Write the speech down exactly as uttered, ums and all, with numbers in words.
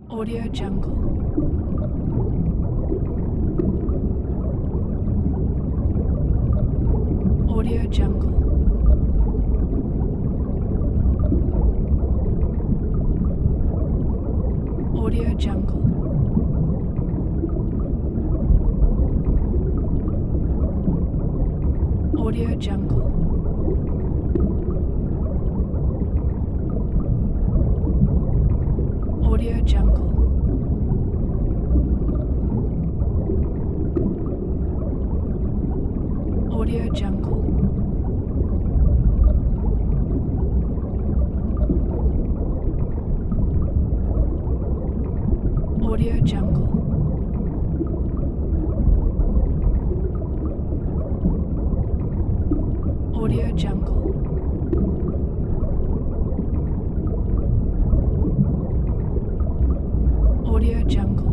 Audio Jungle. Audio Jungle. Audio Jungle. Audio Jungle. Audio Jungle. Audio Jungle. Audio Jungle. Audio Jungle. Audio Jungle.